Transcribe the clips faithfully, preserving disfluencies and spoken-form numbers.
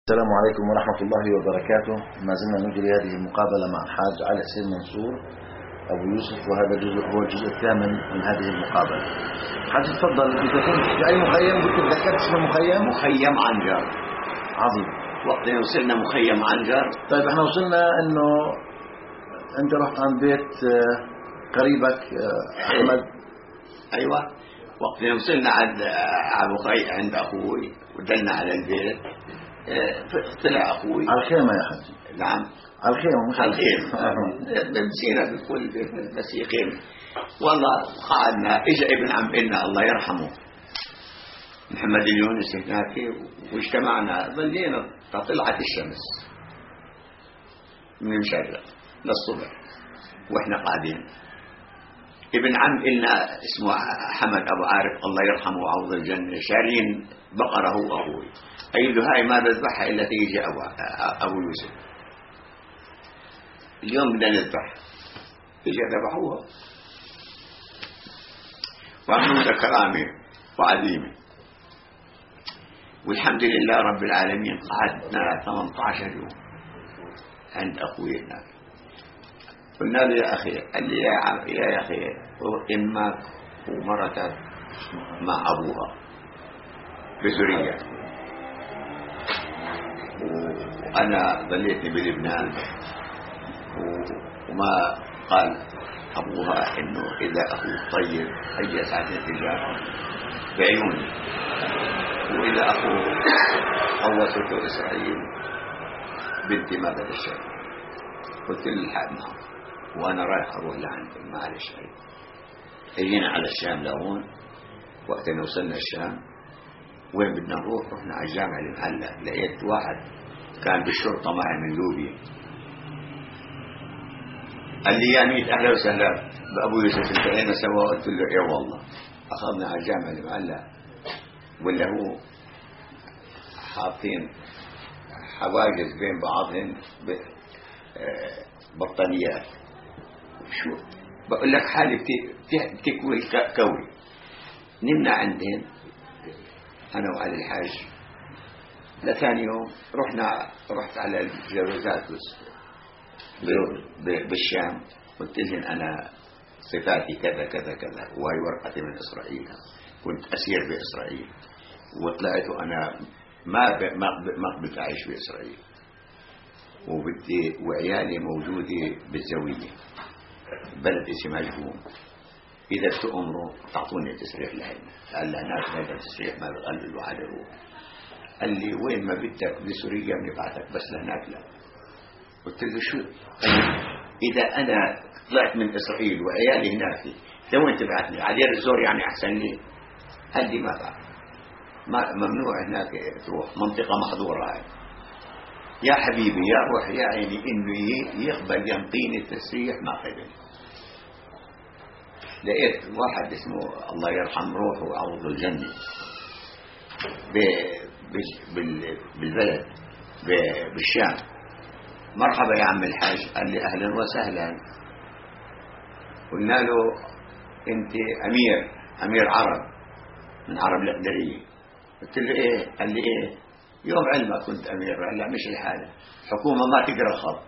السلام عليكم ورحمة الله وبركاته. ما زلنا نجري هذه المقابلة مع الحاج علي حسين منصور أبو يوسف، وهذا جزء هو الجزء الثامن من هذه المقابلة. حاج تفضل، أنت كنت في أي مخيم؟ كنت تذكرت اسم المخيم؟ مخيم عنجر. عظيم. وقت وصلنا مخيم عنجر. طيب احنا وصلنا إنه أنت رحت عند بيت قريبك أحمد. أيوة، وقت وصلنا عند أبو قيع عند أخوي ودلنا على البيت، طلع أخوي على الخيمة يا حاج. نعم على الخيمة، مش على الخيمة. بمسينا بكل بس يخيم. والله قعدنا، إجا ابن عم إلنا الله يرحمه محمد اليونس هناك، واجتمعنا ظلينا طلعت الشمس من المشرق للصبح واحنا قاعدين. ابن عم إلنا اسمه حمد أبو عارف الله يرحمه وعوض الجنة، شارين بقرة هو أخوي، قال له هاي ما بذبحها إلا تيجي أبو, أبو يوسف، اليوم بدنا نذبح. إجا ذبحوها وعملوا كرامة وعظيمة، والحمد لله رب العالمين. قعدنا ثمانية عشر يوم عند أخوي هناك. قلنا له يا أخي، قال لي يا, يا أخي إمك ومرتك مع أبوها بسوريا، وأنا ظليتني بلبنان، وما قال أبوها إنه إذا أخوه طيب هيا ساعة التجارة بعيوني، وإذا أخوه قوته إسرائيل بنتي ما بدأ الشيء. قلت له الحق معه، وأنا رايح أروح لعند معلش. اجينا على الشام لهون. وقتنا وصلنا الشام، وين بدنا نروح؟ رحنا على الجامع المعلق، لقيت واحد كان بالشرطة معي من لوبيا، قال لي يا ميت أهلا وسهلا بأبو يوسف، التقينا سوا. قلت له إيه والله. أخذنا على الجامع المعلق، ولا هو حاطين حواجز بين بعضهم بطانيات. شو بقول لك حالي بتكوي الكوي. نمنا عندهم أنا وعلي الحاج. لثاني يوم رحنا رحت على الجوازات بالشام، قلت لهم أنا صفاتي كذا كذا كذا، وهي ورقتي من إسرائيل، كنت أسير بإسرائيل وطلعت وأنا ما ما قبلت أعيش بإسرائيل، وبدي وعيالي موجودة بالزاوية بلد اسمه مجهوم، إذا بتأمروا تعطوني تسريح لهنا. قال لا ناس هذا التسريح ما بقلل له على الروح. قال لي وين ما بدك بسوريا بنبعتك، بس لهناك لا. قلت له شو؟ إذا أنا طلعت من إسرائيل وعيالي هناك لوين تبعتني؟ على دير الزور يعني أحسن لي. قال لي ما بعرف، ما ممنوع هناك تروح، منطقة محظورة هاي. يا حبيبي يا روح يا عيني، إنه يقبل ينطيني التسريح ما قبل. لقيت واحد اسمه الله يرحم روحه وعوض الجنة بالبلد بالشام. مرحبا يا عم الحاج. قال لي أهلا وسهلا. قلنا له أنت أمير أمير عرب من عرب الإقدرية. قلت له إيه؟ قال لي إيه؟ يوم علمك كنت أمير. قال لا مش الحالة، حكومة ما تقرأ خط.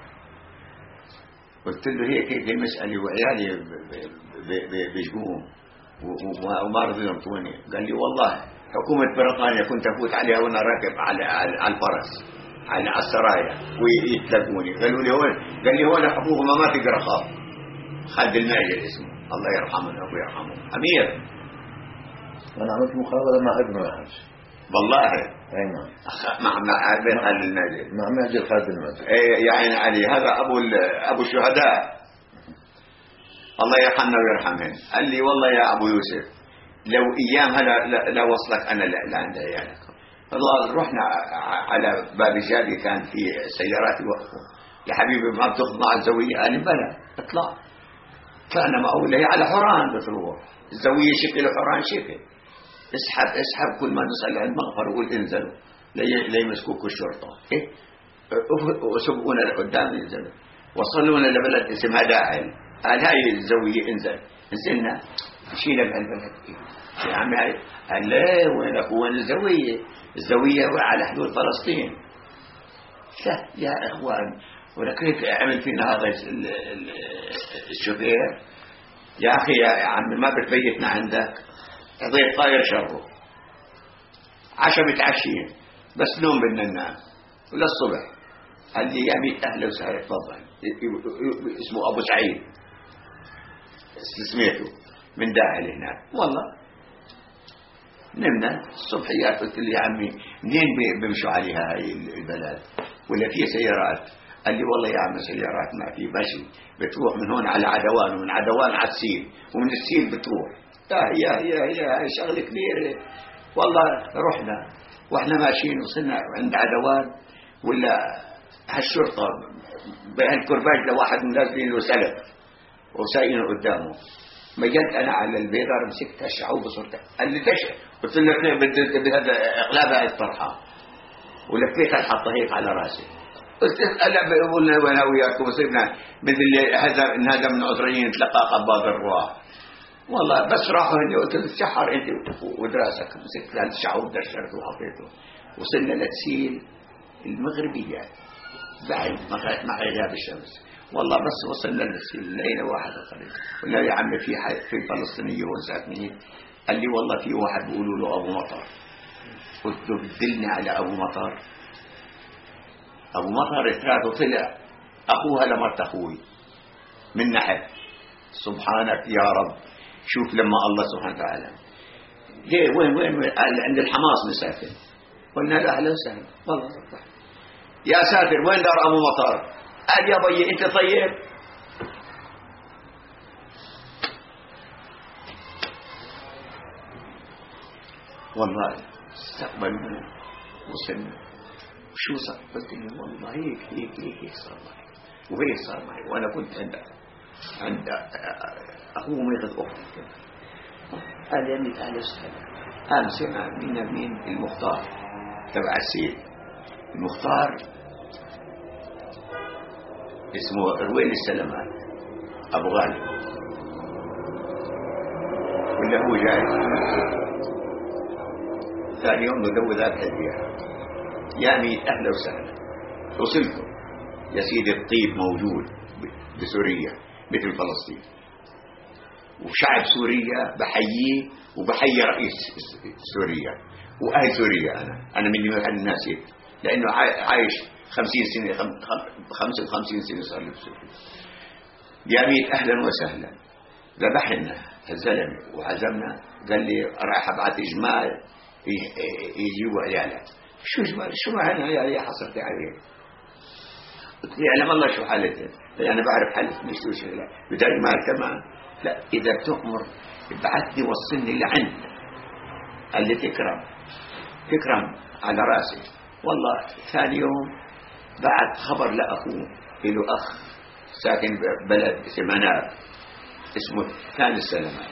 قلت له هيك هيك المسألة وعيالي بيجقوهم وما رضوا ينطوني. قال لي والله حكومة بريطانيا كنت أفوت عليها وأنا راكب على على الفرس على السرايا ويتلقوني. قالوا لي هون، قال لي هون حكومة ما تقرأ خط. خالد الماجد اسمه الله يرحمه أبو يرحمه أمير. أنا عملت مقابلة مع ابنه يا حاج والله. أي نعم. مع مع بين خالد الماجد، مع ماجد خالد الماجد. إيه يا عين علي، هذا أبو أبو الشهداء الله يرحمنا ويرحمهم. قال لي والله يا أبو يوسف لو أيام هلا لا وصلك أنا لا, لا عند عيالك. والله رحنا على باب الجابي، كان في سيارات يوقفوا. يا حبيبي ما بتطلع الزاوية؟ قال بلا اطلع. طلعنا معقولة هي على حوران بتروح الزاوية شكل حوران شكل. اسحب اسحب كل ما نصل عند مغفر وقول انزلوا لا يمسكوك الشرطة. إيه وسبقونا لقدام ينزلوا. وصلونا لبلد اسمها داعل. قال هاي الزاوية انزل. نزلنا مشينا بهالبلد. يا عمي هاي قال لا وينك وين الزاوية؟ الزاوية على حدود فلسطين. لا يا إخوان، ولكن عمل فينا هذا الشوفير يا أخي يا عمي ما بتبيتنا عندك، ضيف طاير شره، عشاء متعشين بس نوم بدنا ننام ولا الصبح. قال لي يا ميت أهلا وسهلا تفضل. اسمه أبو سعيد سميته من داعي هناك. والله نمنا الصبحيات، قلت لي يا عمي منين بيمشوا عليها هاي البلد ولا في سيارات؟ قال لي والله يا عم سيارات ما في، ماشي بتروح من هون على عدوان ومن عدوان على السيل ومن السيل بتروح. يا يا يا هاي شغله كبيره. والله رحنا واحنا ماشيين وصلنا عند عدوان ولا هالشرطه بهالكرباج لواحد من الناس له سلك وسايقين قدامه. مجلت انا على البيضه مسكت الشعوب بصورتها. قال لي ليش؟ قلت له بدي هذا اقلابها الطرحه ولفيتها حطها هيك على راسي. قلت انا بقول له وانا وياكم وصرنا مثل هذا هذا من عذريين تلقى قباض الرواح. والله بس راحوا هني قلت له تسحر انت ودراسك. مسكت الشعوب دشرته وحطيته. وصلنا لتسيل المغربيه بعد مع غياب الشمس. والله بس وصلنا للسيل لقينا واحد قريب قلنا يا عمي في في فلسطينيه وساكنين. قال لي والله في واحد بيقولوا له ابو مطر. قلت له بدلني على ابو مطر. ابو مطر ثلاثه طلع اخوها لمرت اخوي من نحب. سبحانك يا رب. شوف لما الله سبحانه وتعالى ليه وين وين قال عند الحماس نسافر. قلنا له اهلا وسهلا. والله يا ساتر وين دار ابو مطر؟ قال يا بي انت طيب؟ والله استقبلنا وصلنا. شو صار؟ قلت له والله هيك هيك هيك هيك صار معي وهيك صار معي. وانا كنت عند عند اخوه ميت اختي. قال يا ميت اهلا وسهلا. قام سمع منا مين؟ المختار تبع السيد. المختار اسمه رويل السلامات ابو غالب ولا هو جاي. ثاني يوم ندو ذاك البيئة يا ميت اهلا وسهلا. وصلتم يا سيدي الطيب موجود بسوريا مثل فلسطين وشعب سوريا بحييه وبحيي رئيس سوريا واهل سوريا. انا انا من الناس هيك لانه عايش خمسين سنة خمسة وخمسين سنة صار لي بسوريا. يا ميت أهلا وسهلا. ذبحنا الزلمة وعزمنا. قال لي راح أبعث جمال يجيبوا عيالك. شو جمال؟ شو معنى عيالي حصلت عليه؟ قلت له يعلم الله شو حالته. أنا بعرف حالته مش شو شيء. لا بدل جمال كمان. لا إذا بتأمر ابعثني وصلني لعند. قال لي تكرم تكرم على راسي. والله ثاني يوم بعد خبر لأخوه له أخ ساكن بلد اسمه مناب اسمه ثاني السلامات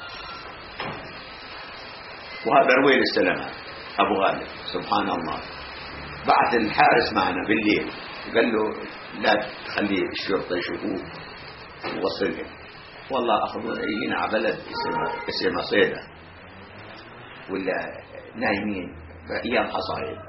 وهذا رويل السلامات أبو غالب. سبحان الله. بعث الحارس معنا بالليل قال له لا تخلي الشرطة يشوفوه ووصلهم. والله أخذونا يجينا على بلد اسمه اسمه صيدا ولا نايمين أيام حصايد.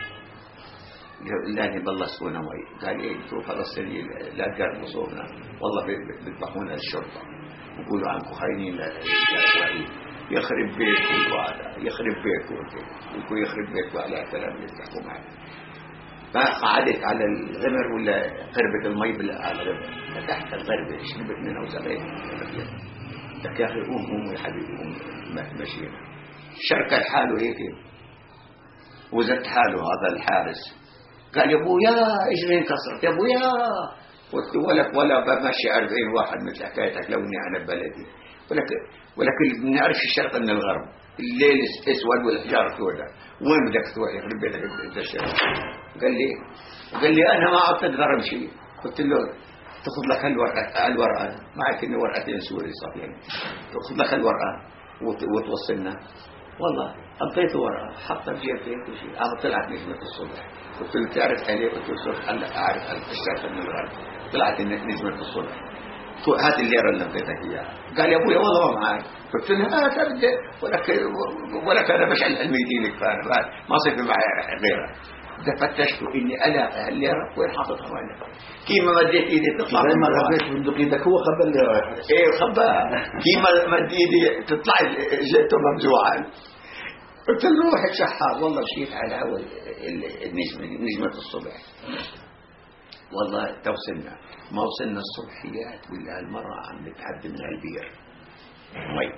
لا بالله سكونا مي. قال ايه انتوا فلسطينيين لا تقربوا صوبنا. والله بيذبحونا الشرطه ويقولوا عنكم خاينين لاسرائيل. يخرب بيتكم وهذا يخرب بيتكم ويقول يخرب بيتكم على كلام اللي بتحكوا معه. ما قعدت على الغمر ولا قربت المي على الغمر فتحت الغربه شربت منها وسقيت. لك يا اخي قوم قوم يا حبيبي قوم ماشيين. شركه حاله هيك وزت حاله هذا الحارس. قال يا ابويا اجري انكسرت يا ابويا. قلت ولك ولا بمشي أربعين واحد مثل حكايتك لو اني انا ببلدي. ولكن ولكن بنعرف الشرق من الغرب. الليل اسود والحجاره سوداء. وين بدك تروح يخرب بيتك انت الشرق؟ قال لي قال لي انا ما عدت اتغرب شيء. قلت له تاخذ لك هالورقه الورقه معك اني ورقتين سوري صافيين. تاخذ لك الورقه وتوصلنا. والله أعطيته ورقة حطها في جيبتي كل شيء. أنا طلعت نجمة الصبح. قلت له تعرف عليه؟ قلت له صرت هلا أعرف الشرق من الغرب. طلعت نجمة الصبح. هات الليرة اللي أعطيتك إياها. قال يا أبويا والله ما معك. قلت له ها تبدأ ولك ولك أنا بشعل علمي دينك فأنا ما صير معي غيرها. فتشت إني ألاقي الليرة وين حاططها وين كيما مديت إيدي تطلع زي ما غبيت بندق ايدك هو خبى اللي رايح. إيه خباها كيما مد إيدي تطلع جيته ممزوعا. قلت له روح اتشحر. والله مشيت على أول النجمة نجمة الصبح. والله توصلنا ما وصلنا الصبحيات ولا المرة عم بتعدي من البير مي.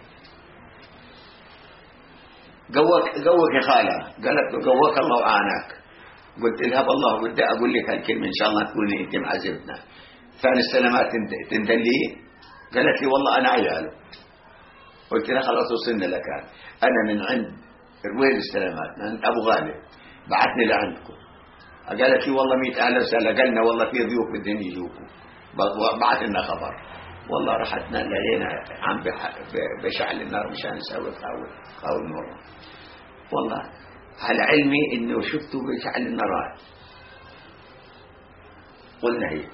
قوك قوك يا خالة. قالت له قوك الله وعاناك. قلت لها والله بدي أقول لك هالكلمة إن شاء الله تكوني أنت معزبتنا. ثاني السلامات تندلي. قالت لي والله أنا عياله. قلت لها خلاص وصلنا لكان أنا من عند رويد السلامات من عند أبو غالب بعثني لعندكم. قالت لي والله مئة أهلا وسهلا. قالنا والله في ضيوف بدهم يجوكم. بعث لنا خبر. والله رحتنا لقينا عم بشعل النار مشان نسوي قهوة قهوة مرة. والله على علمي انه شفته بشعل النار. قلنا هيك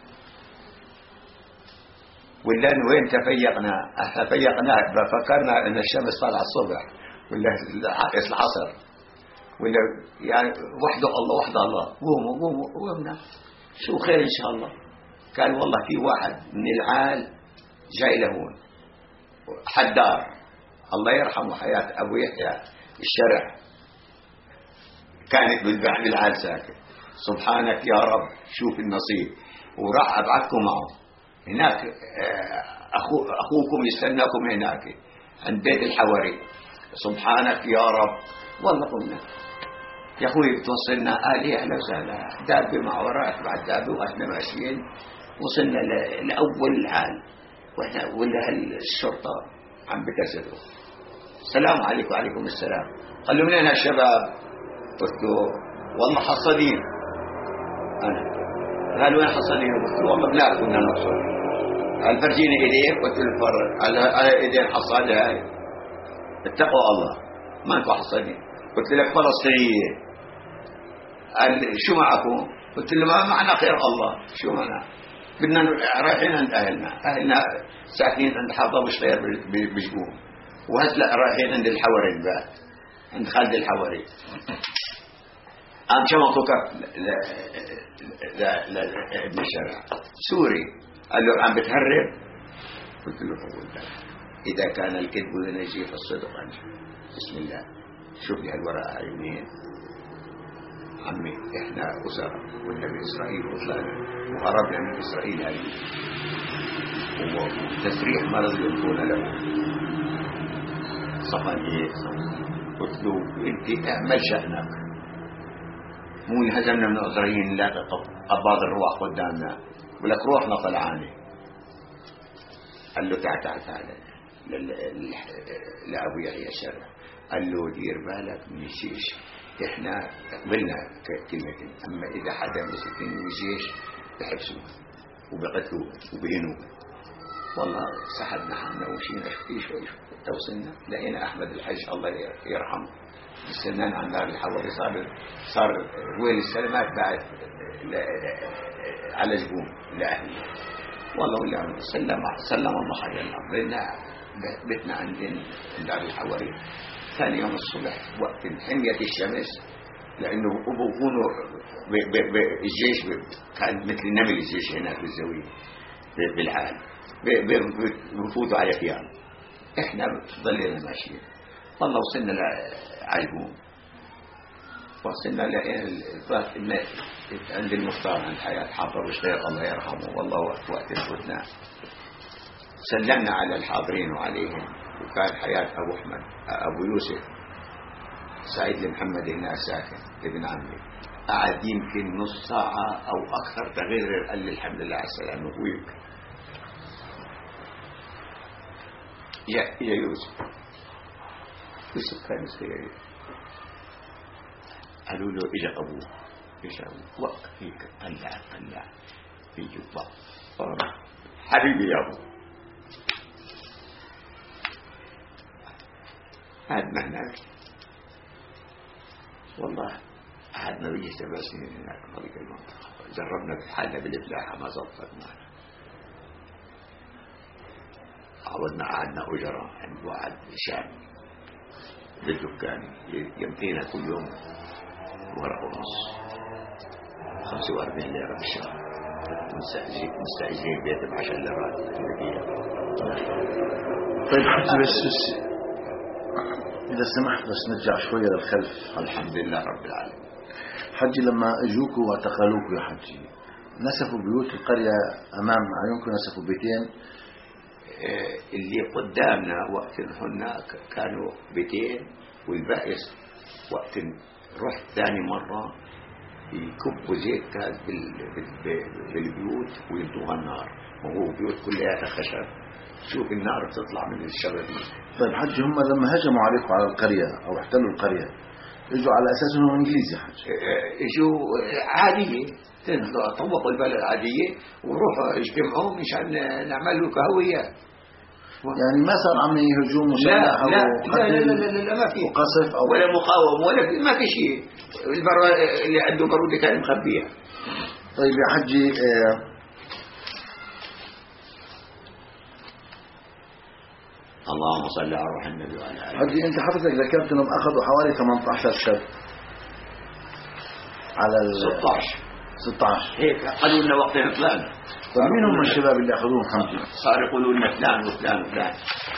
ولا وين تفيقنا تفيقنا فكرنا ان الشمس طالعه الصبح ولا العصر ولا يعني وحده الله وحده الله. قوموا قوموا قومنا شو خير ان شاء الله. قال والله في واحد من العال جاي لهون حدار الله يرحمه حياة أبو يحيى الشرع كانت بالعال ساكت. سبحانك يا رب شوف النصيب. وراح أبعثكم معه هناك. أخو أخوكم يستناكم هناك عند بيت الحواري. سبحانك يا رب. والله قلنا يا أخوي بتوصلنا. قال لي أهلا وسهلا. دابة مع وراك بعد دابة وإحنا ماشيين وصلنا لأول العال وإحنا ولا الشرطة عم بكسروا. السلام عليكم. وعليكم السلام. قال له منين هالشباب؟ قلت له والله حصلين. أنا قال وين حصلين؟ قلت له والله لا كنا نقصر. قال فرجيني إيديك. قلت له فرج على إيدين حصادة هاي. اتقوا الله ما أنتوا حصلين. قلت لك فلسطينية. قال شو معكم؟ قلت له ما معنا خير الله. شو معنا؟ بدنا رايحين عند أهلنا. أهلنا ساكنين عند حافظ بشغير بجبوم وهسلا رايحين عند الحواري بقى عند خالد الحواري. قام شمطوا كف لابن الشارع سوري. قال له عم بتهرب. قلت له والله إذا كان الكذب ينجي فالصدق أنجي. بسم الله. شوف لي هالورقة عيونين عمي احنا أسرة والنبي إسرائيل وطلعنا وهربنا من إسرائيل هذه وتسريح ما رضي يكون له صفانية. قلت له انت اعمل شأنك مو انهزمنا من إسرائيل لا قباض الرواح قدامنا ولك روحنا طلعاني. قال له تعال تعال تعال لأبو يحيى الشرع. قال له دير بالك من الجيش. احنا قبلنا كلمة اما اذا حدا مسكين من الجيش بحبسوه وبقتلوه وبهنوه. والله سحبنا حنا ومشينا شوي شوي توصلنا لقينا احمد الحج الله يرحمه السنان عن نار الحواري. صار صار رويل السلامات بعد على جبوم لاهله. والله ولا سلم سلم الله خير الامر لنا بيتنا عندنا دار الحواري. ثاني يوم الصبح وقت حمية الشمس لأنه بيكونوا الجيش كان مثل نمل الجيش هناك بالزاوية بالعال بيفوتوا على خيام. احنا ضلينا ماشيين. والله وصلنا لعجبون وصلنا لقينا عند المختار عند حياة حافظ بشغير الله يرحمه. والله وقت وقت فتنا سلمنا على الحاضرين وعليهم. وكان حياة أبو أحمد أبو يوسف سعيد لمحمد الناس ساكن ابن عمي. قعد يمكن نص ساعة أو أكثر تغير. قال لي الحمد لله على السلامة. ويمكن يا يا يوسف يوسف كان صغير. قالوا له إجا أبوه إجا أبوه وقت فيك طلع طلع في جبا حبيبي يا أبو. قعدنا هناك والله قعدنا ويجي سبع سنين هناك طريق المنطقة. جربنا في حالنا بالإفلاحة ما زبطت معنا. عودنا قعدنا أجرة عند واحد شامي بالدكان يمتينا كل يوم ورقة ونص خمسة وأربعين ليرة في الشهر، مستأجرين بيت بعشر ليرات. طيب حجي بس إذا سمحت بس نرجع شوية للخلف. الحمد لله رب العالمين. حجي لما اجوكوا واعتقلوكوا يا حجي نسفوا بيوت القرية أمام عيونكم، نسفوا بيتين اللي قدامنا وقت هناك كانوا بيتين، والباقي وقت رحت ثاني مرة يكبوا زيت كاز بالبيوت ويلدوها النار، وهو بيوت كلها خشب، شوف النار بتطلع من الشبابيك. طيب حجي هم لما هجموا عليكم على القرية أو احتلوا القرية اجوا على أساس انهم انجليزي حجي؟ اجوا عادية، طبقوا البلد عادية وروحوا اجتمعوا مشان نعملوا كهويات. يعني ما صار عم هجوم مسلح لا لا لا لا لا لا لا ما في وقصف أو ولا مقاومة ولا في، ما في شيء. البر اللي عنده برودة كان مخبيها. طيب يا حجي اه اللهم صل على روح النبي وعلى آله. حجي انت حضرتك ذكرت انهم اخذوا حوالي ثمانية عشر شاب على ال ستة عشر ستة عشر هيك قالوا لنا وقتها فلان. طيب مين هم الشباب اللي اخذوهم حجي؟ صار يقولوا لنا فلان وفلان وفلان.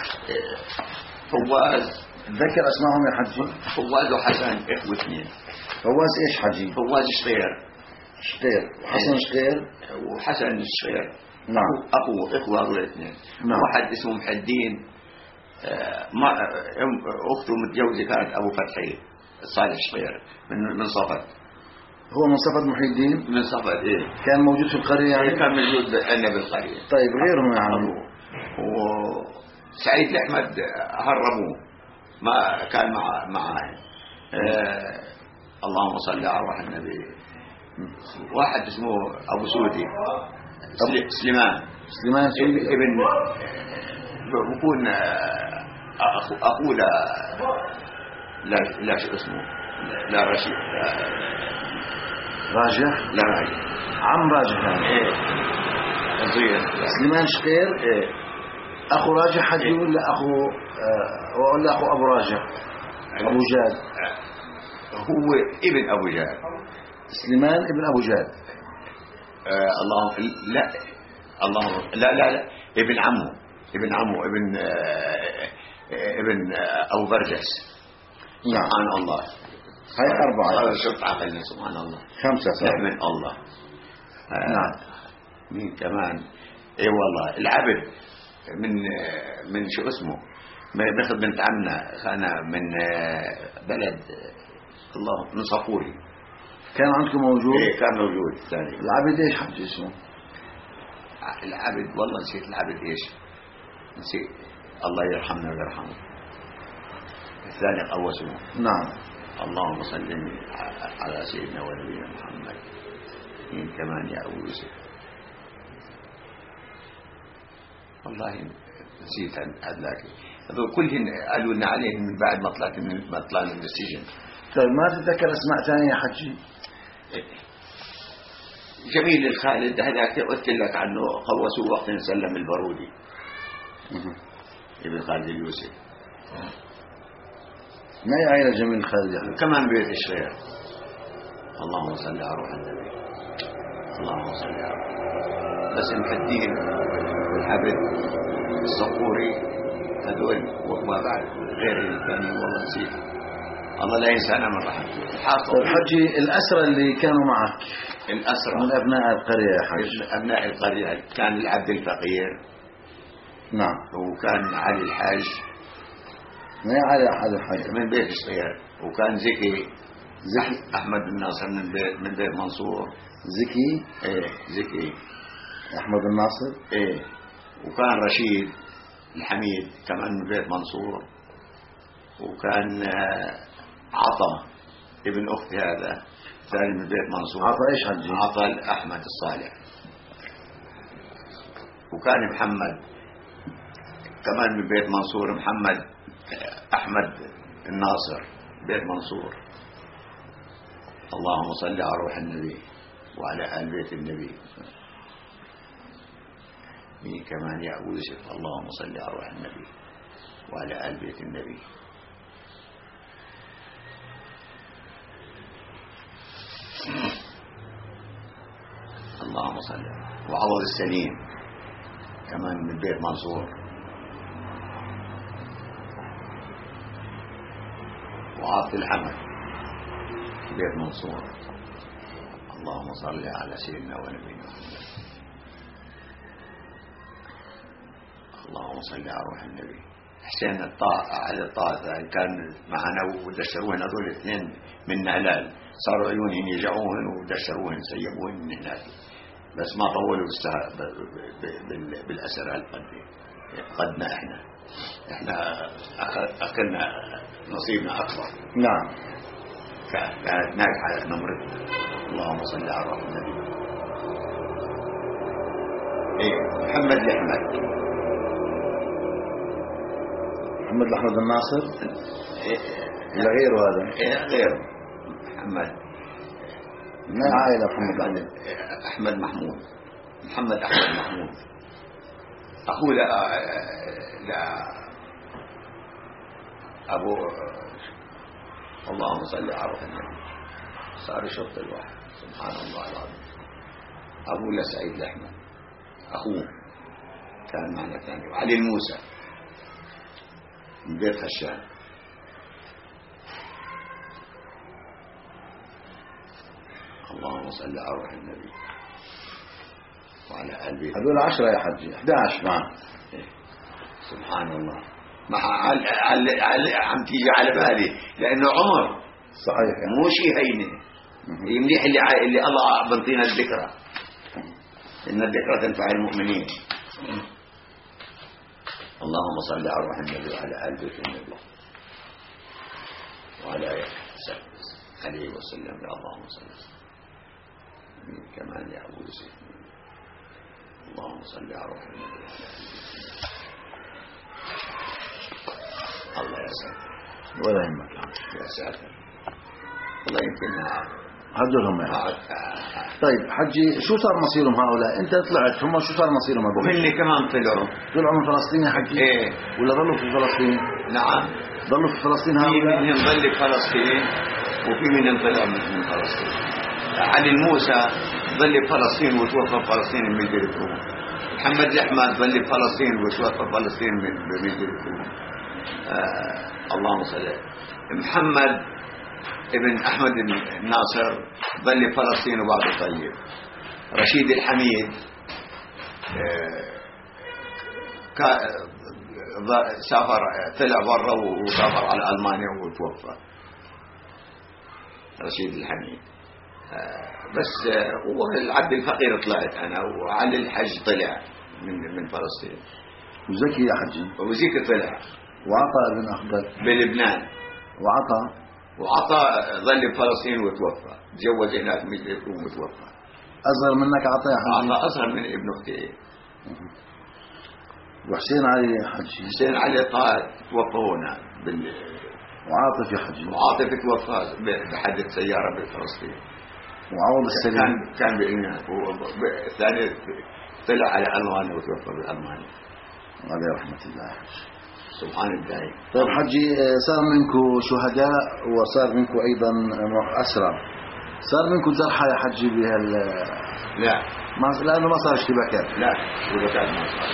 فواز، تذكر اسمائهم يا حجي؟ فواز وحسن اخوة اثنين. فواز ايش حجي؟ فواز شخير شخير وحسن شخير وحسن الشخير. نعم. اخوه اخوه هذول الاثنين. نعم. واحد اسمه محي الدين، ما اخته متجوزه كانت ابو فتحي صالح شخير من من صفد. هو من صفد محي الدين؟ من صفد ايه. كان موجود في القرية يعني؟ كان موجود عندنا بالقرية. طيب غيرهم يعني؟ وسعيد الأحمد هربوه، ما كان مع معاه. آه اللهم صل على روح النبي. واحد اسمه أبو سودي أبو سليمان سليمان سودي ابن بكون أخو أخوه لا لا لا شو اسمه لا رشيد راجح لا راجح عم راجح يعني. ايه صغير سليمان شقير ايه اخو راجح حجي إيه؟ ولا اخو آه ولا اخو ابو راجح ابو جاد؟ هو ابن ابو جاد. سليمان ابن ابو جاد. آه اللهم لا اللهم لا لا لا ابن عمه ابن عمه ابن آه ابن آه ابو برجس. نعم. سبحان الله. هاي أربعة. شوف عقلنا سبحان الله. خمسة صار. من الله. آه نعم. مين كمان؟ اي والله العبد من من شو اسمه بياخذ بنت عمنا خانا من بلد الله من صفوري. كان عندكم موجود؟ ايه كان موجود. ثاني العبد ايش حجي اسمه؟ العبد والله نسيت العبد ايش نسيت، الله يرحمنا ويرحمه. الثاني قوسه. نعم. اللهم صل على سيدنا ونبينا محمد. مين كمان يا أبو يوسف؟ والله نسيت هذاك. هذول كلهم قالوا لنا عليهم من بعد ما طلعت من ما طلعنا من السجن. طيب ما تتذكر اسماء ثانيه يا حجي؟ جميل الخالد هذاك قلت لك عنه، قوسوا وقت سلم البارودي. ابن خالد اليوسف. ما هي عائلة جميل الخالد يعني؟ كمان بيت الشيخ. اللهم صل على روح النبي. اللهم صل على روح النبي. بس محي الدين والعبد الصقوري هذول وما بعد غير الثاني والله نسيت. الله لا ينسانا من رحمته. طيب حجي الأسرى اللي كانوا معك الأسرى من أبناء القرية يا حج؟ أبناء القرية كان العبد الفقير. نعم. وكان علي الحاج. ما هي علي أحد الحاج؟ من بيت الصغير. وكان زكي زكي أحمد الناصر من بيت من بيت منصور. زكي إيه زكي أحمد الناصر. إيه. وكان رشيد الحميد كمان من بيت منصور. وكان عطا ابن أختي هذا ثاني من بيت منصور. عطا إيش حجي؟ عطا أحمد الصالح. وكان محمد كمان من بيت منصور، محمد أحمد الناصر بيت منصور. اللهم صل على روح النبي وعلى آل بيت النبي. مين كمان يا أبو يوسف؟ اللهم صل على روح النبي وعلى آل بيت النبي. اللهم صل. وعوض السليم كمان من بيت منصور، وعاطي الحمد بيت منصور. اللهم صل على سيدنا ونبينا محمد. اللهم صل على روح النبي. حسين الطاء على الطاء كان معنا ودشروهن هذول الاثنين من نهلال، صاروا عيونهم يجعوهن ودشروهن سيبوهن من هناك، بس ما طولوا بالأسر هالقد قدنا احنا احنا اخذنا نصيبنا اكبر. نعم. كانت ناجحة نمرتنا. اللهم صل على روح النبي. ايه محمد الأحمد. محمد الأحمد الناصر إيه ولا غيره هذا؟ إيه غيره. محمد من عائلة محمد علي. أحمد محمود. محمد أحمد محمود أخوه لا لا أبو. اللهم صل على روح النبي. صار شرط الواحد سبحان الله العظيم. أبو لسعيد الأحمد أخوه كان معنا ثاني. وعلي الموسى من بيت خشان. اللهم صل على روح النبي وعلى آل بيته. هذول عشرة يا حجي، أحد عشر معه. سبحان الله. ما عل عل عل عم تيجي على بالي لأنه عمر صحيح يعني. مو شيء هينه. يمديح اللي ع... اللي الله بنطينا الذكرى، إن الذكرى تنفع المؤمنين. اللهم صل على روح النبي وعلى آل بيت النبي وعلى آله عليه وسلم. يا اللهم صل من كمان يا أبو يوسف. اللهم صل على روح النبي وعلى آل بيت الله. يا ساتر ولا يهمك يا ساتر. الله يمكن هدولهم يعني. طيب حجي شو صار مصيرهم هؤلاء؟ انت طلعت، هم شو صار مصيرهم هذول؟ وهن كمان طلعوا طلعوا من فلسطين يا حجي؟ ايه. ولا ظلوا في فلسطين؟ نعم ظلوا في فلسطين في هؤلاء؟ منهم ظل في فلسطين وفي منهم طلع من فلسطين. علي الموسى ظل في فلسطين وتوفى في فلسطين من مجرد. محمد الأحمد ظل في فلسطين وتوفى في فلسطين من مجرد. آه اللهم صل. محمد ابن أحمد الناصر ظل في فلسطين وبعده طيب. رشيد الحميد سافر طلع برا وسافر على ألمانيا وتوفى. رشيد الحميد. بس والعبد الفقير طلعت أنا، وعلي الحج طلع من من فلسطين. وزكي يا حجي؟ وزكي طلع. وعطاء بن أخضر بلبنان. وعطاء وعطاء ظل بفلسطين وتوفى. تزوج هناك مثل وتوفى. أصغر منك عطاء يا حجي؟ عطاء أصغر من ابن أختي. وحسين علي يا حجي؟ حسين علي طال توفى هنا بال. وعاطف يا حجي؟ وعاطف توفى بحادث سيارة بفلسطين. وعوض السليم كان كان بإلمانيا. الثاني طلع على ألمانيا وتوفى بألمانيا. عليه رحمة الله. سبحان الله. طيب حجي صار منكم شهداء وصار منكم أيضا أسرى، صار منكم جرحى يا حجي بهال؟ لا ما لأنه ما صار اشتباكات. لا اشتباكات ما صار.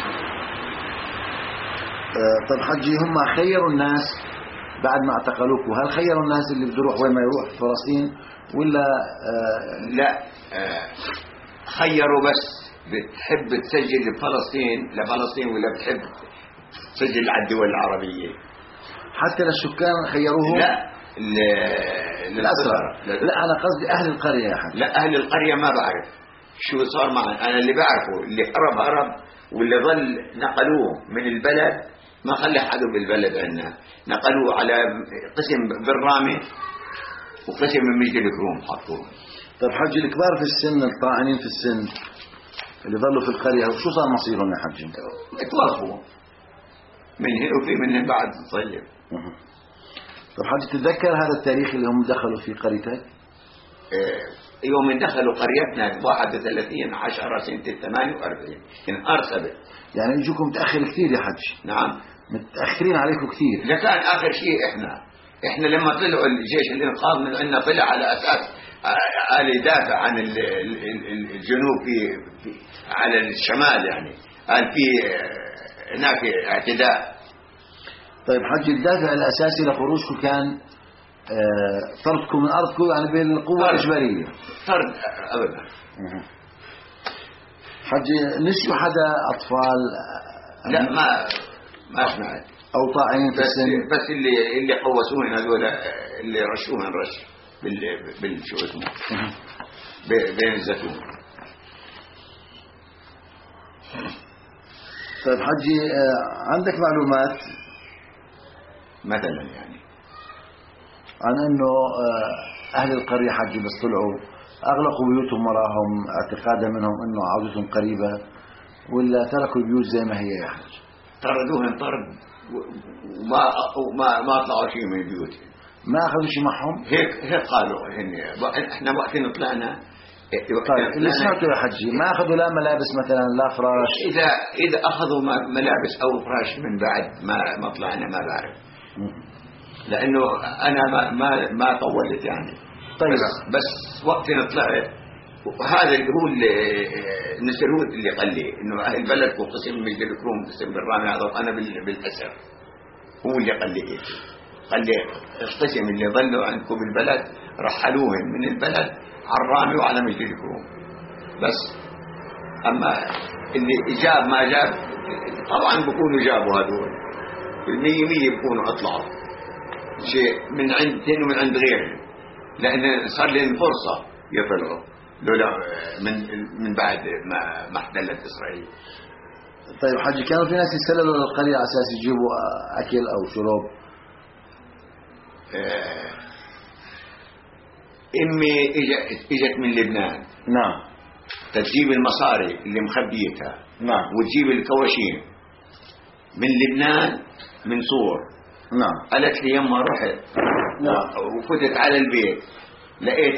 طيب حجي هم خيروا الناس بعد ما اعتقلوك، وهل خيروا الناس اللي بده يروح وين ما يروح في فلسطين ولا آه لا آه خيروا بس بتحب تسجل لفلسطين لفلسطين ولا بتحب تسجل على الدول العربية؟ حتى للسكان خيروهم؟ لا للأسرى. لا أنا قصدي أهل القرية يا حجي. لا أهل القرية ما بعرف شو صار معنا. أنا اللي بعرفه اللي هرب هرب، واللي ظل نقلوه من البلد، ما خلى حدا بالبلد عندنا، نقلوه على قسم بالرامي وقسم من مجد الكروم حطوه. طيب حجي الكبار في السن الطاعنين في السن اللي ظلوا في القرية شو صار مصيرهم يا حجي؟ اتوفوا من هنا وفي من بعد طيب. طيب حجي تتذكر هذا التاريخ اللي هم دخلوا في قريتك؟ يوم دخلوا قريتنا واحد وثلاثين عشرة سنة ثمانية وأربعين انهار سبت. يعني يجوكم متأخر كثير يا حجي. نعم متأخرين عليكم كثير. لكان آخر شيء إحنا إحنا لما طلعوا الجيش الإنقاذ من عندنا طلع على أساس قال يدافع عن الجنوب في, في على الشمال، يعني قال في هناك اعتداء. طيب حج، الدافع الأساسي لخروجكم كان طردكم من أرضكم يعني بالقوة الإجبارية؟ طرد أبدا. حج، نسيوا حدا أطفال؟ لا ما ما سمعت. أو طاعنين في السن؟ بس اللي اللي قوسوهن هذول اللي رشوهن رش بال بالشو اسمه بين الزيتون. طيب حجي، عندك معلومات مثلا يعني عن انه اهل القرية حجي بس طلعوا اغلقوا بيوتهم وراهم اعتقادا منهم انه عودتهم قريبة، ولا تركوا البيوت زي ما هي يا حج؟ طردوهم طرد وما ما ما طلعوا شيء من بيوتهم. ما اخذوا شيء معهم؟ هيك هيك قالوا هن. احنا وقت طلعنا. طيب اللي سمعته يا حجي، ما اخذوا لا ملابس مثلا لا فراش؟ اذا اذا اخذوا ملابس او فراش من بعد ما ما طلعنا ما بعرف، لانه انا ما ما ما طولت يعني. طيب بس, بس وقت طلعت، وهذا اللي هو النسرود اللي قال لي انه اهل البلد قسم من الكروم قسم بالرامي هذا، انا بالاسر هو اللي قال لي هيك. قال لي القسم اللي ظلوا عندكم بالبلد رحلوهم من البلد على الرامي وعلى مجد الكروم بس. اما اللي جاب ما جاب طبعا بكونوا جابوا هذول بالمية مية بكونوا اطلعوا شيء من عندهم ومن عند غيرهم، لان صار لهم فرصة يطلعوا لولا من من بعد ما ما احتلت اسرائيل. طيب حجي، كانوا في ناس يتسللوا للقرية على اساس يجيبوا اكل او شرب؟ امي اجت اجت من لبنان. نعم. تجيب المصاري اللي مخبيتها. نعم. وتجيب الكواشين من لبنان من صور. نعم. قالت لي يما رحت. نعم. وفتت على البيت لقيت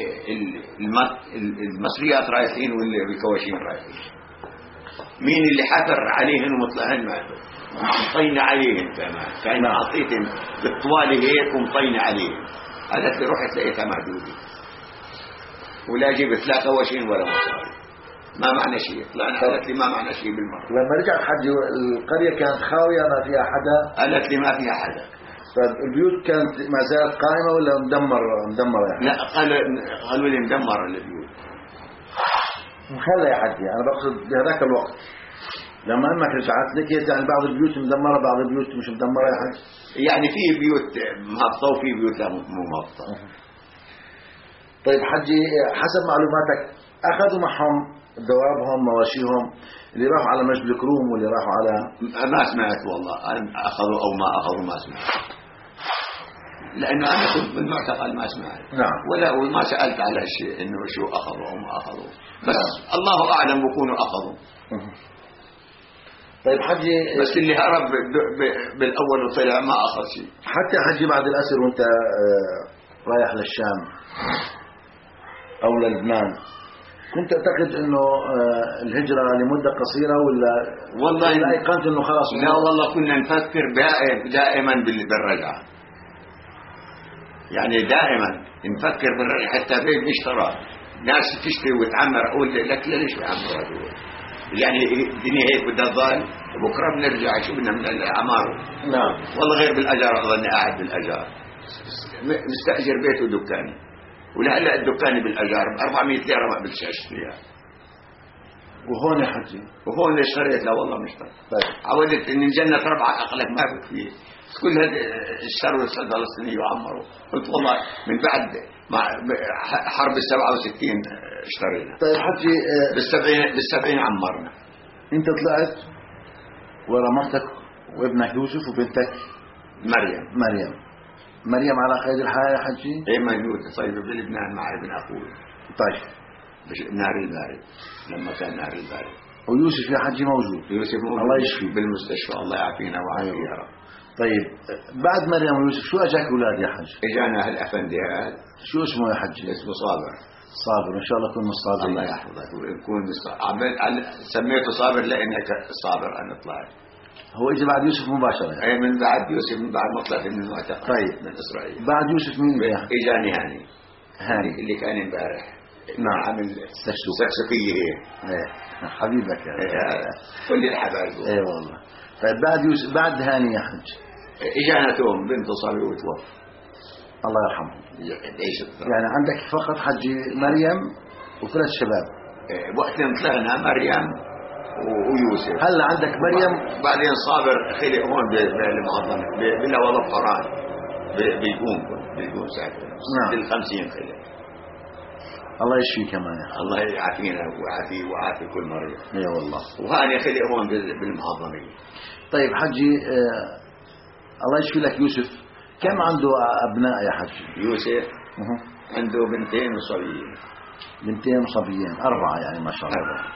المصريات رايحين والكواشين رايحين. مين اللي حفر عليهن ومطلعهن معه؟ مطينا عليهن كمان، كان عطيتهم بالطوال هيك ومطينا عليهن. قالت لي رحت لقيتها معدودة ولا جبت لا كواشين ولا مصاري، ما معنى شيء. طلعنا قالت لي ما معنى شيء بالمرة. لما رجع حجي القرية كانت خاوية ما فيها حدا؟ قالت لي ما فيها حدا. طيب البيوت كانت ما زالت قائمة ولا مدمر مدمرة يعني؟ لا قالوا قالوا لي مدمرة البيوت. مخلى يا حجي، أنا بقصد بهذاك الوقت لما أمك رجعت لك يعني بعض البيوت مدمرة بعض البيوت مش مدمرة يا حجي؟ يعني في بيوت مهبطة وفي بيوت لا مو مهبطة. طيب حجي، حسب معلوماتك أخذوا معهم دوابهم مواشيهم اللي راحوا على مجد الكروم واللي راحوا على؟ ما سمعت والله أن أخذوا أو ما أخذوا، ما سمعت، لأنه أنا كنت بالمعتقل ما سمعت. نعم. ولا وما سألت على شيء إنه شو أخذوا أو ما أخذوا، بس نعم. الله أعلم بكونوا أخذوا. طيب حجي، بس اللي هرب بالأول وطلع ما أخذ شيء. حتى حجي بعد الأسر وأنت رايح للشام أو للبنان، كنت تعتقد إنه الهجرة لمدة قصيرة ولا والله ولا أيقنت إنه خلاص؟ لا والله كنا نفكر دائما بالرجعة، يعني دائما نفكر بالرجعة. حتى بيت نشترى ناس تشتري وتعمر، أقول لك ليش بعمر هذول؟ يعني الدنيا هيك بدها تضل، بكره بنرجع شو بدنا من الأعمار. نعم. والله غير بالأجار، أظني قاعد بالأجار مستأجر بيت ودكاني، ولهلا الدكاني بالأجار ب أربعمية ليرة ما قبلش أشتريها. وهون يا حجي؟ وهون اشتريت. لا والله مش اشتريت. طيب. عودت إن الجنة ربعة أقلك ما بكفي، كل هذا الشر الفلسطيني يعمروا. قلت والله من بعد مع حرب السبعة وستين اشترينا. طيب حجي، بالسبعين بالسبعين عمرنا. أنت طلعت ورا مرتك وابنك يوسف وبنتك مريم. مريم مريم على خير الحياة يا حجي؟ ايه موجودة. طيب بلبنان مع ابن أخوي. طيب. نار البارد لما كان نار البارد. ويوسف يا حجي موجود؟ يوسف موجود. الله يشفيه بالمستشفى. الله يعافينا ويعافيه يا رب. طيب بعد مريم ويوسف شو اجاك اولاد يا حج؟ اجانا هالافندي هذا. شو اسمه يا حج؟ اسمه صابر. صابر، ان شاء الله يكون مصابر. الله يحفظك ويكون عمل. سميته صابر لانك صابر. انا طلعت. هو اجى بعد يوسف مباشره يعني؟ اي من بعد يوسف، من بعد ما طلعت من المعتقل. طيب من اسرائيل. بعد يوسف مين اجى؟ اجاني هاني. هاني اللي كان امبارح نعم عامل سكسوك سكسوكية هي ايه حبيبك يا إيه، كل الحبايب. ايه والله. طيب بعد يوسف بعد هاني يا حج اجانا توم بنت صبي وتوفى الله يرحمه. ايش يعني عندك فقط حجي مريم وثلاث شباب. إيه، وقت طلعنا مريم ويوسف. هلا عندك مريم بعدين صابر خلق هون بالمعظمة بلا ولا قران بالقوم بالقوم ساكن نعم. بالخمسين خلق. الله يشفيه كمان يا حج. الله يعافينا ويعافي ويعافي كل مريض. اي والله. وهاني خلق هون بالمعظمية. طيب حجي آه الله يشفي لك يوسف، كم عنده ابناء يا حجي؟ يوسف أه. عنده بنتين وصبيين. بنتين وصبيين، أربعة يعني ما شاء الله. أربعة.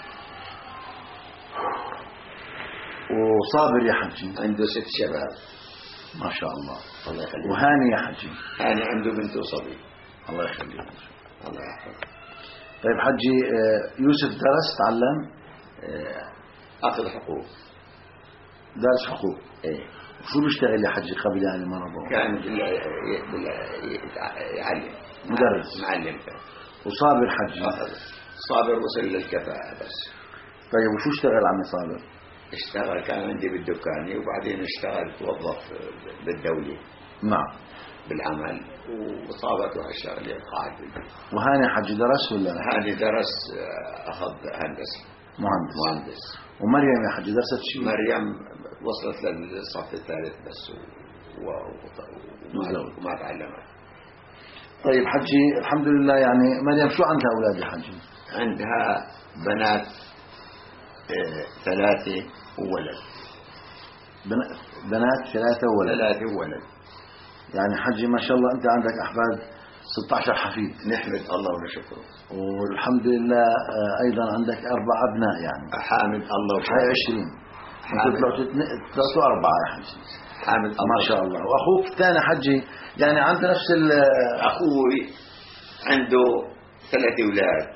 وصابر يا حجي عنده ست شباب ما شاء الله. الله يخليه. وهاني يا حجي هاني عنده بنت وصبي الله يخليه. الله يحفظه. طيب حجي يوسف درس تعلم؟ أخذ حقوق. درس حقوق. إيه. شو بيشتغل يا حجي قبل يعني ما ربه؟ كان بال بال يعلم مدرس معلم كان. وصابر حجي أخذ. صابر وصل للكفاءة بس. طيب وشو اشتغل عمي صابر؟ اشتغل كان عندي بالدكان وبعدين اشتغل توظف بالدولة. نعم. بالعمل وصابته على الشغل قاعد بالبيت. وهاني حجي درس ولا؟ هاني درس أخذ هندسة مهندس. مهندس. ومريم يا حجي درست شيء؟ مريم وصلت للصف الثالث بس و... و... وما تعلمت. طيب حجي الحمد لله. يعني مريم شو عندها أولاد يا حجي؟ عندها بنات اه ثلاثة وولد. بنات بنات ثلاثة وولد. ثلاثة وولد. يعني حجي ما شاء الله أنت عندك أحفاد ستة عشر حفيد. نحمد الله ونشكره. والحمد لله أيضا عندك أربع أبناء يعني. حامد الله وشكره. هاي عشرين. أنتوا طلعتوا أربعة يا حجي. حامد الله ما شاء الله. وأخوك الثاني حجي يعني عنده نفس ال. أخوي عنده ثلاثة أولاد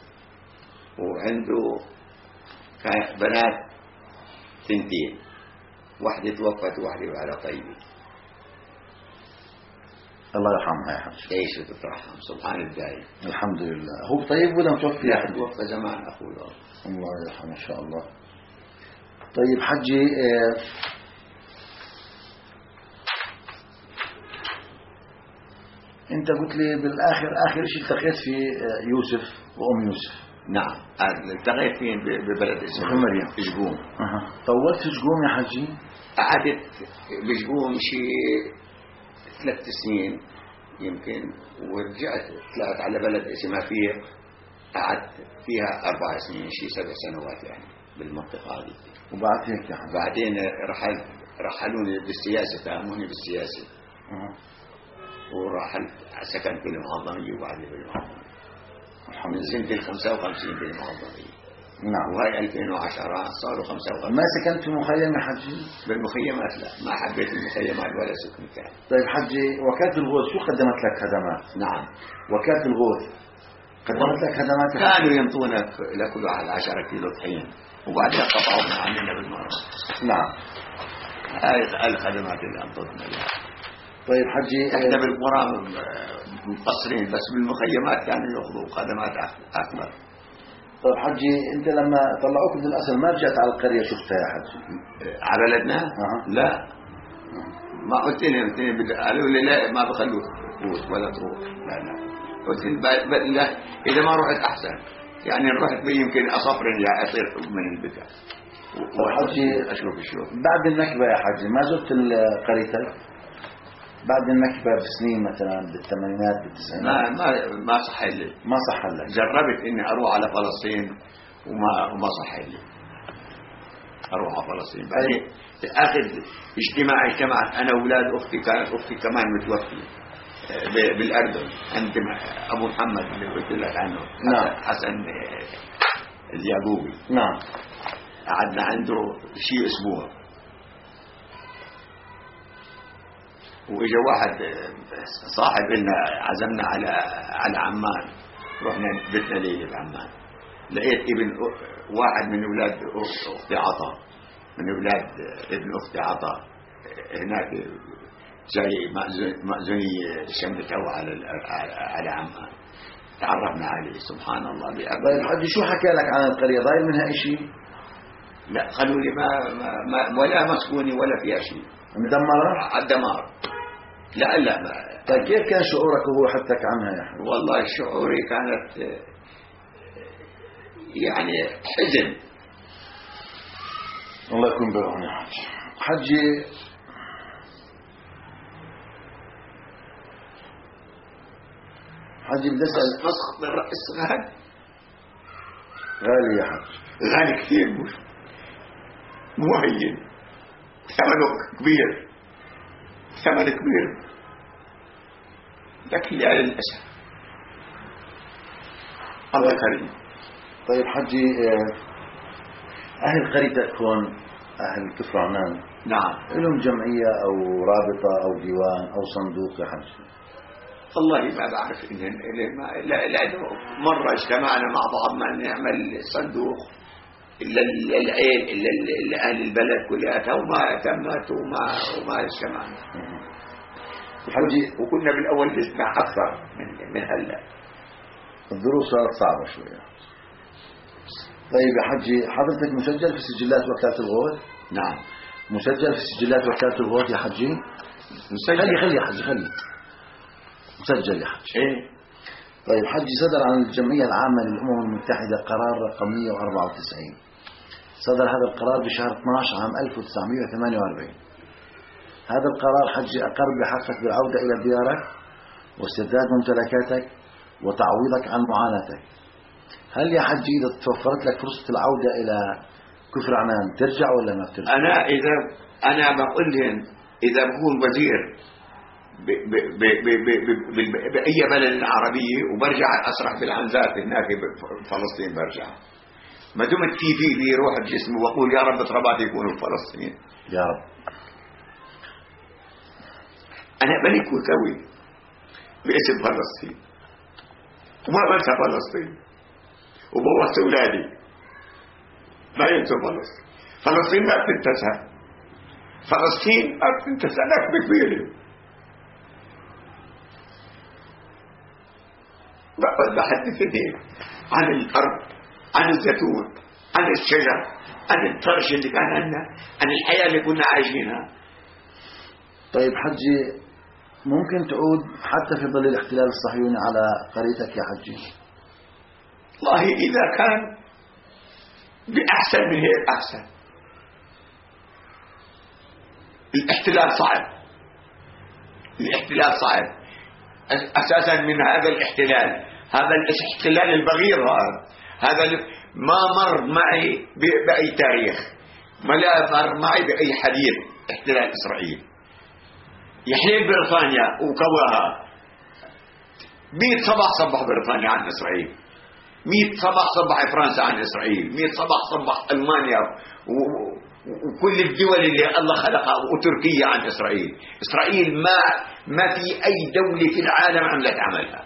وعنده بنات ثنتين، واحدة توفت وواحدة على طيبة. الله يرحمها يا حج. ايش بتترحم سبحان الدايم. الحمد لله. هو طيب ولا متوفي يا حج؟ توفى زمان اخوي. الله يرحمه ان شاء الله. طيب حجي اه انت قلت لي بالاخر اخر شيء التقيت في يوسف وام يوسف. نعم التقيت فين ببلد اسمه مريم بجقوم. أه. طولت في جقوم يا حجي؟ قعدت بجقوم شيء ثلاث سنين يمكن ورجعت طلعت على بلد اسمها فيه قعدت فيها أربع سنين شيء سبع سنوات يعني بالمنطقة هذه. وبعد هيك يا حجي بعدين رحل رحلوني بالسياسة فهموني بالسياسة. أه. ورحلت سكنت في المعظمية وبعدين بالمعظمية من سنة الخمسة وخمسين بالمعظمية. نعم. وهي ألفين وعشرة صاروا خمسة وخمسين. ما سكنت في مخيم يا حجي؟ بالمخيمات لا ما حبيت المخيمات ولا سكنت يعني. طيب حجي وكالة الغوث شو قدمت لك خدمات؟ نعم وكالة الغوث قدمت لك خدمات؟ كانوا ينطونك لكل واحد عشرة كيلو طحين وبعدين قطعونا عننا بالمرة. نعم. هاي الخدمات اللي أنطتنا لها. طيب حجي احنا بالقرى مقصرين بس بالمخيمات كانوا ياخذوا خدمات اكبر. طيب حجي انت لما طلعوك من الاسر ما رجعت على القريه شفتها يا حجي؟ على بلدنا؟ أه. لا ما قلت لهم قالوا لي لا ما بخلوك تفوت ولا تروح. لا لا قلت لا اذا ما رحت احسن يعني رحت يمكن اصفر يا اطير من البدع. حجي اشوف الشوف بعد النكبه يا حجي ما زرت قريتك؟ بعد النكبة بسنين مثلا بالثمانينات بالتسعينات ما ما ما صح لي. ما صح لك. جربت اني اروح على فلسطين وما وما صح لي اروح على فلسطين. بعدين اخر اجتماع اجتمعت انا واولاد اختي كانت اختي كمان متوفيه بالاردن عند ابو محمد اللي قلت لك عنه. نعم. حسن اليعقوبي. نعم. قعدنا عنده شيء اسبوع واجا واحد صاحب لنا عزمنا على على عمان. رحنا بيتنا ليله بعمان لقيت ابن واحد من اولاد اختي عطا من اولاد ابن اختي عطا هناك زي مأذوني شمته على على عمان، تعرفنا عليه سبحان الله. طيب حجي شو حكى لك عن القرية؟ ضايل منها شيء؟ لا قالوا لي ما, ما ولا مسكوني ولا فيها شيء، مدمرة على الدمار. لا لا ما. طيب كيف كان شعورك وهو حدثك عنها يا حجي؟ والله شعوري كانت يعني حزن. الله يكون بعون يا حجي. حجي حجي بدي اسال، مسخ بالرأس غالي غالي يا حجي، غالي كثير، مش مو هين، ثمنه كبير، ثمن كبير، لكن على الأسف الله كريم. طيب حجي أهل قريتك هون أهل كفر عمان نعم لهم جمعية أو رابطة أو ديوان أو صندوق يا حجي؟ والله ما بعرف إن ما لا لا مرة اجتمعنا مع بعضنا نعمل صندوق إلا العين إلا إلا أهل البلد كلها، وما تمت وما وما اجتمعنا. حجي وكنا بالأول نسمع أكثر من من هلا. الظروف صارت صعبة شوية. طيب يا حجي حضرتك مسجل في سجلات وكالة الغوث؟ نعم مسجل في سجلات وكالة الغوث يا حجي؟ مسجل. خلي خلي يا حجي خلي مسجل يا حجي. إيه؟ طيب حجي صدر عن الجمعية العامة للأمم المتحدة قرار رقم مئة وأربعة وتسعين، صدر هذا القرار بشهر اثني عشر عام ألف وتسعمئة وثمانية وأربعين. هذا القرار حجي أقر بحقك بالعودة إلى ديارك واسترداد ممتلكاتك وتعويضك عن معاناتك. هل يا حجي إذا توفرت لك فرصة العودة إلى كفر عنان ترجع ولا ما بترجع؟ أنا إذا أنا بقول لهم إذا بكون وزير بأي بلد عربية وبرجع أسرح بالعنزات هناك بفلسطين برجع، ما دمت في في في روح الجسم وأقول يا رب طلباتي يكونوا في فلسطين يا رب. أنا ملك وكوي باسم فلسطين وما بنسى فلسطين وبوصي أولادي لا ينسوا فلسطين. فلسطين ما بتنتسى، فلسطين ما بتنتسى نكبة كبيرة. بحدث فيه عن الأرض، عن الزيتون، عن الشجر، عن الطرش اللي كان عندنا، عن الحياة اللي كنا عايشينها. طيب حجي ممكن تعود حتى في ظل الاحتلال الصهيوني على قريتك يا حجي؟ والله إذا كان بأحسن من هيك أحسن. الاحتلال صعب، الاحتلال صعب أساسا من هذا الاحتلال، هذا الاحتلال البغير، هذا هذا ما مر معي بأي تاريخ، ما لا مر معي بأي حديث احتلال إسرائيل. يحيي بريطانيا وكواها، مئة صباح صبح بريطانيا عن إسرائيل، مئة صباح صبح فرنسا عن إسرائيل، مئة صباح صبح ألمانيا وكل الدول اللي الله خلقها وتركيا عن إسرائيل. إسرائيل ما ما في أي دولة في العالم عملت عملها،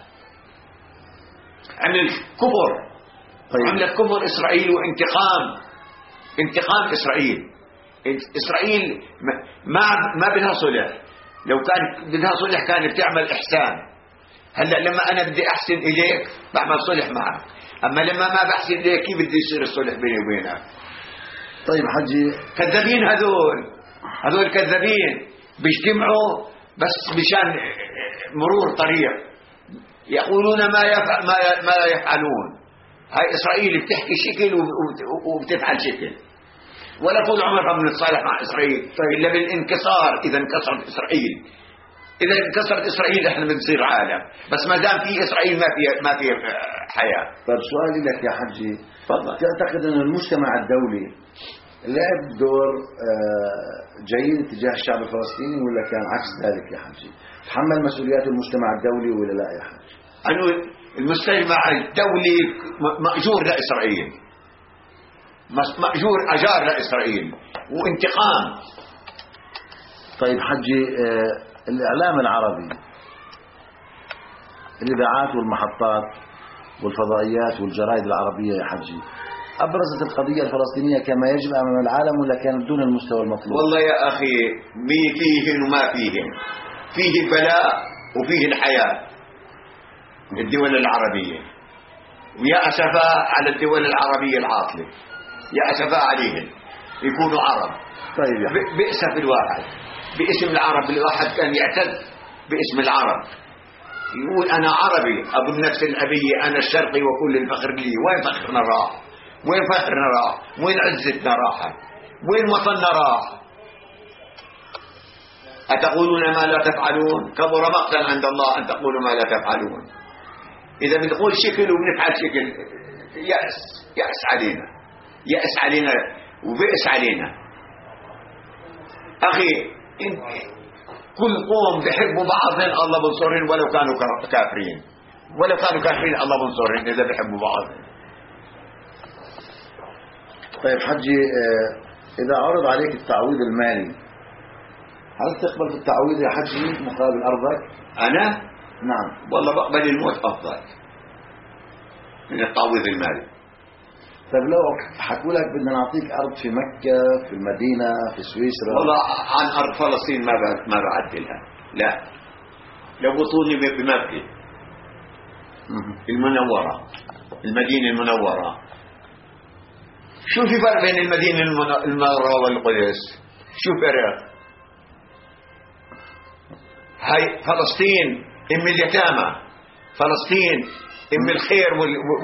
عمل كفر. طيب. عملت كفر إسرائيل وانتقام، انتقام إسرائيل. إسرائيل ما ما بدها صلح، لو كان بدها صلح كانت بتعمل إحسان. هلا لما أنا بدي أحسن إليك بعمل صلح معك، أما لما ما بحسن إليك كيف بدي يصير الصلح بيني وبينك؟ طيب حجي كذابين هذول، هذول كذابين بيجتمعوا بس مشان مرور طريق، يقولون ما يفعل ما ما يفعلون. هاي إسرائيل بتحكي شكل وبتفعل شكل، ولا طول عمرها بنتصالح مع إسرائيل طيب. إلا بالانكسار. إذا انكسرت إسرائيل، إذا انكسرت إسرائيل إحنا بنصير عالم، بس ما دام في إسرائيل ما في ما في حياة. طيب سؤالي لك يا حجي، تفضل. تعتقد أن المجتمع الدولي لعب دور جيد تجاه الشعب الفلسطيني ولا كان عكس ذلك يا حجي؟ تحمل مسؤوليات المجتمع الدولي ولا لا يا حجي؟ أنه المجتمع الدولي مأجور لإسرائيل، مأجور أجار لإسرائيل وانتقام. طيب حجي الإعلام العربي، الإذاعات والمحطات والفضائيات والجرائد العربية يا حجي أبرزت القضية الفلسطينية كما يجب أمام العالم ولا كانت دون المستوى المطلوب؟ والله يا أخي مي فيهن وما فيهن. فيه البلاء وفيه الحياة، الدول العربية. ويا أسفاء على الدول العربية العاطلة، يا أسفاء عليهم يكونوا عرب. طيب بئس في الواحد باسم العرب، الواحد كان يعتز باسم العرب، يقول أنا عربي أبو النفس الأبية، أنا الشرقي وكل الفخر لي. وين فخرنا راح؟ وين فخرنا راح؟ وين عزتنا راحت؟ وين وطننا راح؟ أتقولون ما لا تفعلون؟ كبر مقتا عند الله أن تقولوا ما لا تفعلون. إذا بنقول شكل وبنفعل شكل، يأس يأس علينا، يأس علينا وبئس علينا. أخي كل قوم بيحبوا بعضهم الله بنصرهم ولو كانوا كافرين، ولو كانوا كافرين الله بنصرهم إذا بيحبوا بعضهم. طيب حجي، إذا عرض عليك التعويض المالي هل تقبل بالتعويض يا حجي مقابل أرضك؟ أنا؟ نعم والله بقبل الموت أفضل من التعويض المالي. طيب لو حكوا لك بدنا نعطيك أرض في مكة، في المدينة، في سويسرا. والله عن أرض فلسطين ما ما بعدلها، لا. لو بطوني بمكة المنورة، المدينة المنورة. شو في فرق بين المدينة المنورة والقدس؟ شو فرق؟ هاي فلسطين ام اليتامى، فلسطين ام الخير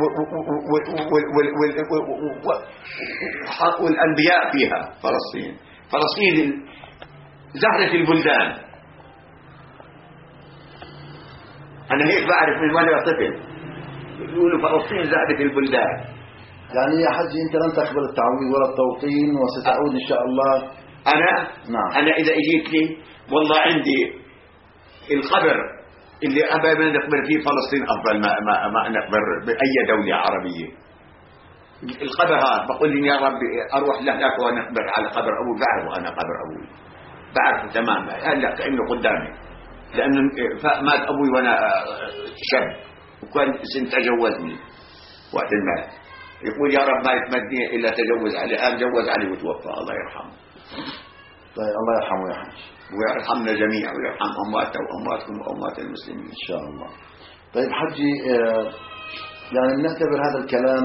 والانبياء فيها. فلسطين فلسطين زهرة البلدان. انا هيك بعرف من وانا طفل يقولوا فلسطين زهرة البلدان. يعني يا حجي انت لن تقبل التعويض ولا التوطين وستعود ان شاء الله. انا نعم. انا اذا اجيت لي والله عندي القبر اللي أبا ما نقبر فيه فلسطين أفضل ما, ما, ما نقبر بأي دولة عربية. القبر هذا بقول لي يا ربي أروح لهناك ونقبر على قبر أبوي، بعرفه أنا قبر أبوي، بعرفه تماما هلا كأنه قدامي، لأنه مات أبوي وأنا شاب وكان سن تجوزني وقت المات. يقول يا رب ما يتمدني إلا تجوز عليه، قام جوز عليه وتوفى الله يرحمه. طيب الله يرحمه يا حج ويرحمنا جميعا ويرحم أمواته وأمواتكم وأموات المسلمين إن شاء الله. طيب حجي، يعني نعتبر هذا الكلام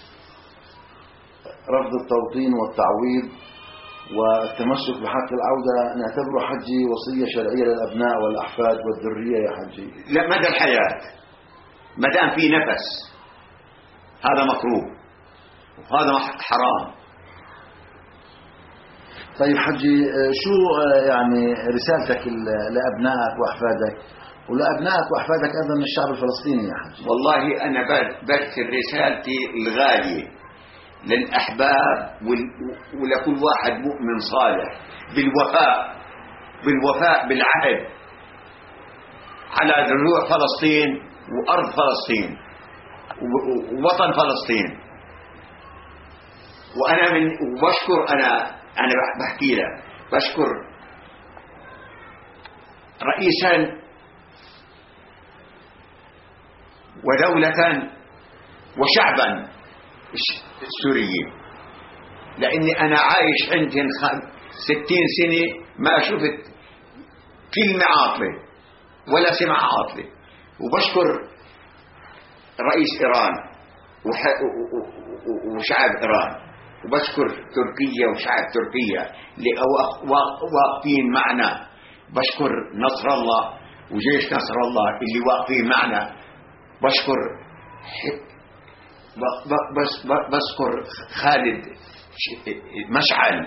رفض التوطين والتعويض والتمسك بحق العودة نعتبره حجي وصية شرعية للأبناء والأحفاد والذرية يا حجي؟ لا، مدى الحياة ما دام في نفس هذا مكروه وهذا حرام. طيب حجي، شو يعني رسالتك لأبنائك وأحفادك ولأبنائك وأحفادك أيضا من الشعب الفلسطيني يا حجي؟ والله أنا برسل رسالتي الغالية للأحباب ولكل واحد مؤمن صالح بالوفاء بالوفاء بالعهد على رجوع فلسطين وأرض فلسطين ووطن فلسطين. وأنا من وبشكر أنا أنا بحكي لك بشكر رئيسا ودولة وشعبا السوريين، لأني أنا عايش عندهم ستين سنة ما شفت كلمة عاطلة ولا سمع عاطلة. وبشكر رئيس إيران وشعب إيران، وبشكر تركيا وشعب تركيا اللي واقفين معنا. بشكر نصر الله وجيش نصر الله اللي واقفين معنا. بشكر بس بذكر خالد مشعل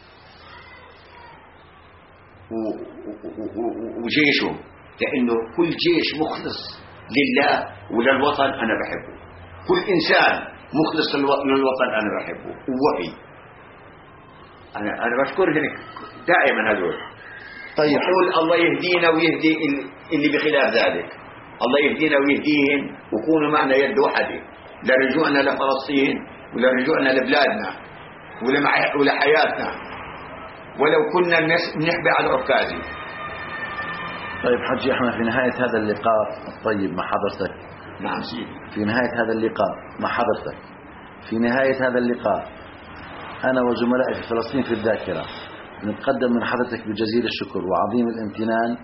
وجيشه، لأنه كل جيش مخلص لله وللوطن أنا بحبه. كل إنسان مخلص للوطن أنا بحبه ووفي. أنا أنا بشكرهم دائما هذول. طيب قول الله يهدينا ويهدي اللي بخلاف ذلك، الله يهدينا ويهديهم وكونوا معنا يد واحدة لرجوعنا لفلسطين ولرجوعنا لبلادنا ولحياتنا ولو كنا نحبي على العكازي. طيب حجي، احنا في نهاية هذا اللقاء الطيب مع حضرتك، نعم سيدي، في نهاية هذا اللقاء مع حضرتك في نهاية هذا اللقاء أنا وزملائي في فلسطين في الذاكرة نتقدم من حضرتك بجزيل الشكر وعظيم الامتنان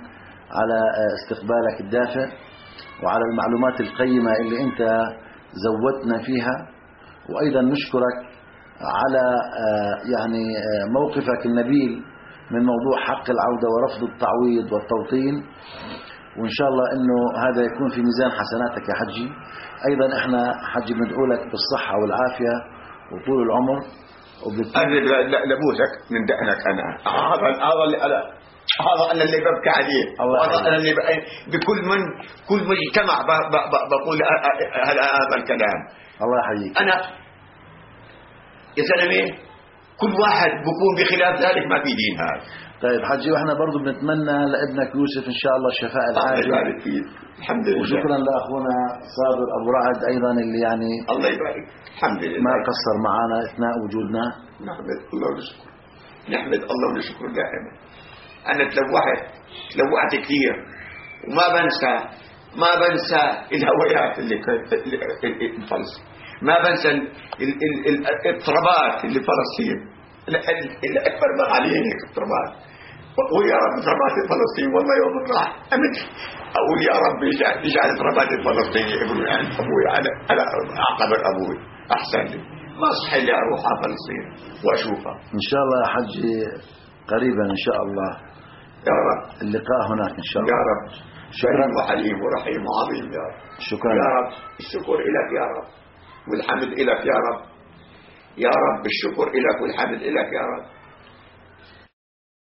على استقبالك الدافئ وعلى المعلومات القيمة اللي أنت زودتنا فيها، وأيضا نشكرك على يعني موقفك النبيل من موضوع حق العودة ورفض التعويض والتوطين، وإن شاء الله أنه هذا يكون في ميزان حسناتك يا حجي. أيضا إحنا حجي بندعو لك بالصحة والعافية وطول العمر. أنا لبوسك من دقنك أنا، هذا هذا اللي أنا هذا أنا اللي ببكي عليه، هذا أنا اللي بكل من كل مجتمع بقول هذا هذا الكلام. الله يحييك. أنا يا زلمة كل واحد بكون بخلاف ذلك ما في دين هذا. طيب حجي، واحنا برضو بنتمنى لابنك يوسف ان شاء الله الشفاء العاجل. الله يبارك فيك. الحمد لله. وشكرا لاخونا صابر ابو رعد ايضا اللي يعني الله يبارك. الحمد لله ما قصر معنا اثناء وجودنا. نحمد الله ونشكر نحمد الله ونشكر دائما. انا تلوحت تلوحت كثير وما بنسى ما بنسى الهويات اللي فلسطين، ما بنسى الاضطرابات اللي فلسطين اللي اكبر ما عليه هيك اضطرابات. اقول يا رب اضطرابات فلسطين والله يوم راح امد اقول يا رب اجعل اضطرابات الفلسطيني ابني يعني ابوي على على اعتبر ابوي احسن لي، ما صح لي اروح على فلسطين واشوفها. ان شاء الله يا حجي قريبا ان شاء الله يا رب اللقاء هناك ان شاء الله. يا رب شكرا وحليم ورحيم وعظيم يا رب. شكرا يا رب الشكر لك يا رب والحمد لك يا رب. يا رب الشكر لك والحمد لك يا رب.